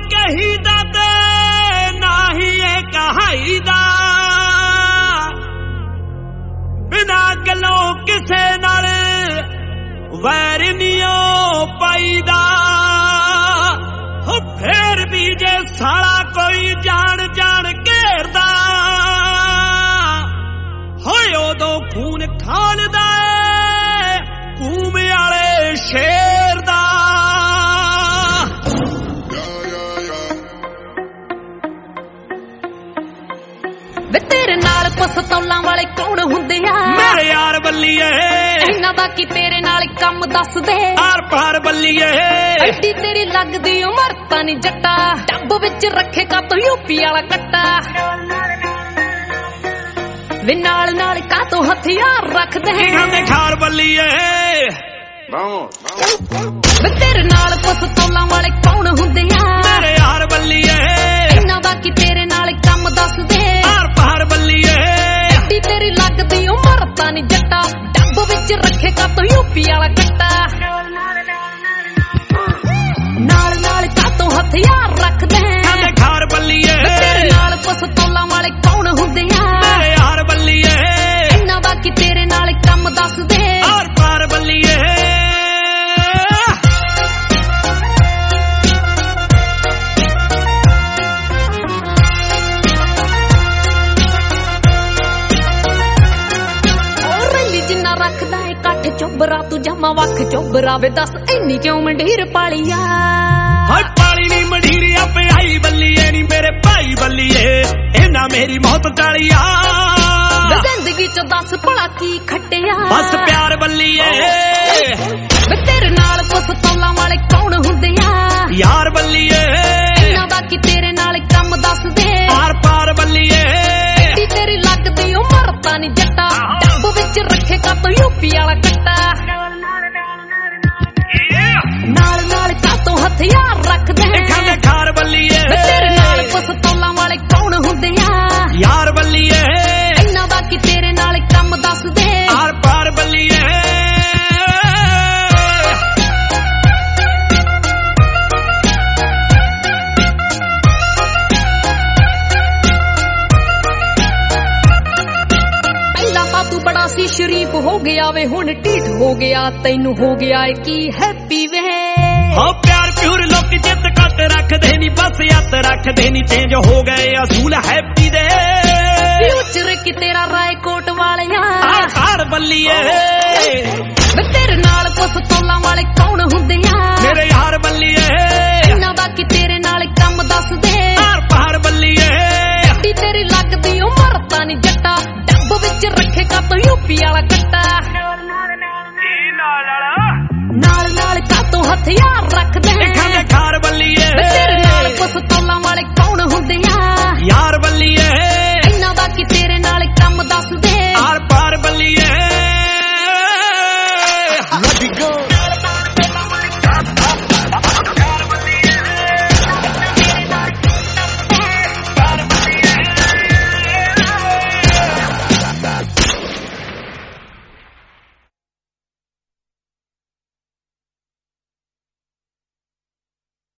ਕਹੀਦਾ ਤੇ ਨਾ ਹੀ ਇਹ ਕਹਾਈਦਾ ਬਿਨਾ ਗੱਲੋਂ ਕਿਸੇ ਨਾਲ ਵੈਰ ਨੀ ਪਾਈਦਾ ਹੋ ਫੇਰ ਵੀ ਜੇ ਸਾਲਾ ਕੋਈ ਜਾਣ ਜਾਣ ਘੇਰਦਾ ਹੋਏ ਉਦੋਂ ਖੂਨ ਖਾਲਦਾ ਕੂਮ ਵਾਲੇ ਸ਼ੇਰ ਦਾ ਵੇ ਤੇਰੇ ਨਾਲ ਪਸਤੌਲਾਂ ਵਾਲੇ ਕੌਣ ਹੁੰਦੇ ਆ ਮੇਰੇ ਯਾਰ ਬੱਲੀਏ ਇਹਨਾਂ ਦਾ ਕੀ ਤੇਰੇ ਨਾਲ ਕੰਮ ਦੱਸ ਦੇ ਆਰ ਪਾਰ ਬੱਲੀਏ ਐਡੀ ਤੇਰੀ ਲੱਗਦੀ ਉਮਰ ਤਾਂ ਨੀ ਜੱਟਾ ਡੱਬ ਵਿੱਚ ਰੱਖੇ ਕਾ ਤੂੰ ਯੂਪੀ ਵਾਲਾ ਕੱਟਾ ਵੇ ਨਾਲ ਨਾਲ ਕਾ ਤੂੰ ਹਥਿਆਰ ਰੱਖਦੇ ਖਾਂਦੇ ਖਾਰ ਬੱਲੀਏ ਵੇ ਤੇਰੇ ਨਾਲ ਪਸਤੌਲਾਂ ਵਾਲੇ ਕੌਣ ਹੁੰਦੇ ਆ ਮੇਰੇ ਯਾਰ ਬੱਲੀਏ ਇਹਨਾਂ ਦਾ ਕੀ ਤੇਰੇ ਨਾਲ ਕੰਮ ਦੱਸ ਦੇ ਆਰ ਪਾਰ ਬੱਲੀਏ ਐਡੀ ਤੇਰੀ ਲੱਗਦੀ ਉਮਰ ਤਾਂ ਨੀ ਜੱਟਾ ਡੱਬ ਵਿੱਚ ਰੱਖੇ ਕਾ ਤੂੰ ਯੂਪੀ ਵਾਲਾ ਕੱਟਾ ਨਾਲ ਨਾਲ ਕਾ ਤੂੰ ਹਥਿਆਰ ਰੱਖਦੇ ਖਾਂਦੇ ਖਾਰ ਬੱਲੀਏ ਤੇਰੇ ਨਾਲ ਪਸਤੌਲਾਂ ਵਾਲੇ ਕੌਣ ਹੁੰਦੇ ਆ ਮੇਰੇ ਯਾਰ ਬੱਲੀਏ ਇਹਨਾਂ ਦਾ ਕੀ ਤੇਰੇ ਨਾਲ ਕੰਮ ਦੱਸ ਦੇ ਆਰ ਪਾਰ ਬੱਲੀਏ ਜਿੰਨਾ ਰੱਖਦਾ ਏ ਕੱਠ ਚੋਬਰਾ ਤੂੰ ਜਮਾ ਵੱਖ ਚੋਬਰਾ ਵੇ ਦੱਸ ਇੰਨੀ ਕਿਉਂ ਮੰਡੀਰ ਪਾਲੀਆ ਹਾਏ ਪਾਲੀ ਨੀ ਮੰਡੀਰ ਆਪੇ ਆਈ ਬੱਲੀਏ ਨੀ ਮੇਰੇ ਭਾਈ ਬੱਲੀਏ ਇਹਨਾਂ ਮੇਰੀ ਮੌਤ ਟਾਲੀਆ ਜ਼ਿੰਦਗੀ ਚ ਦੱਸ ਭਲਾ ਕੀ ਖੱਟਿਆ ਬਸ ਪਿਆਰ ਬੱਲੀਏ ਵੇ ਤੇਰੇ ਨਾਲ ਪਸਤੌਲਾਂ ਵਾਲੇ ਕੌਣ ਹੁੰਦੇ ਆ ਯਾਰ ਬੱਲੀਏ ਇਹਨਾਂ ਦਾ ਕੀ ਤੇਰੇ ਨਾਲ ਕੰਮ ਦੱਸ ਦੇ ਆਰ ਪਾਰ ਬੱਲੀਏ ਐਡੀ ਤੇਰੀ ਲੱਗਦੀ ਉਮਰ ਤਾਂ ਨੀ ਜੱਟਾ ਡੱਬ ਵਿੱਚ ਰੱਖੇ ਕਾ ਤੂੰ ਯੂਪੀ ਵਾਲਾ ਕੱਟਾ ਨਾਲ ਨਾਲ ਕਾ ਤੂੰ ਹਥਿਆਰ ਰੱਖਦੇ ਖਾਂਦੇ ਖਾਰ ਬੱਲੀਏ ਤੇਰੇ ਨਾਲ ਪਸਤੌਲਾਂ ਵਾਲੇ ਕੌਣ ਹੁੰਦੇ ਆ ਯਾਰ ਬੱਲੀਏ ਇਹਨਾਂ ਦਾ ਕੀ ਤੇਰੇ ਨਾਲ ਕੰਮ ਦੱਸ ਦੇ ਆਰ ਪਾਰ ਬੱਲੀਏ ਤੂੰ ਬੜਾ ਸੀ ਸ਼ਰੀਫ ਹੋ ਗਿਆ ਵੇ ਹੁਣ ਢੀਠ ਹੋ ਗਿਆ ਤੈਨੂੰ ਹੋ ਗਿਆ ਏ ਕੀ ਹੈਪੀ ਵੇ ਹੋ ਪਿਆਰ ਪਿਉਰ ਲੋਕ ਜਿੱਤ ਕੱਟ ਰੱਖਦੇ ਨੀ ਬਸ ਯੱਤ ਰੱਖਦੇ ਨੀ ਚੇਂਜ ਹੋ ਗਏ ਅਸੂਲ ਹੈਪੀ ਦੇ ਫਿਊਚਰ ਕੀ ਤੇਰਾ ਰਾਏਕੋਟ ਵਾਲਿਆ ਆਖਾਰ ਬੱਲੀਏ ਵੇ ਤੇਰੇ ਨਾਲ ਪਸਤੌਲਾਂ ਵਾਲੇ ਕੌਣ ਹੁੰਦੇ ਆ ਮੇਰੇ ਯਾਰ ਬੱਲੀਏ ਇਹਨਾਂ ਦਾ ਕੀ ਤੇਰੇ ਨਾਲ ਕੰਮ ਦੱਸ ਦੇ ਆਰ ਪਾਰ ਬੱਲੀਏ ਐਡੀ ਤੇਰੀ ਲੱਗਦੀ ਉਮਰ ਤਾਂ ਨੀ ਜੱਟਾ ਡੱਬ ਵਿੱਚ ਰੱਖੇ ਕਾ ਤੂੰ ਯੂਪੀ ਵਾਲਾ ਕੱਟਾ ਨਾਲ ਨਾਲ ਕਾ ਤੂੰ ਹਥਿਆਰ ਰੱਖਦੇ ਖਾਂਦੇ ਖਾਰ ਬੱਲੀਏ ਤੇਰੇ ਨਾਲ ਪਸਤੌਲਾਂ ਵਾਲੇ ਕੌਣ ਹੁੰਦੇ ਆ ਯਾਰ ਬੱਲੀਏ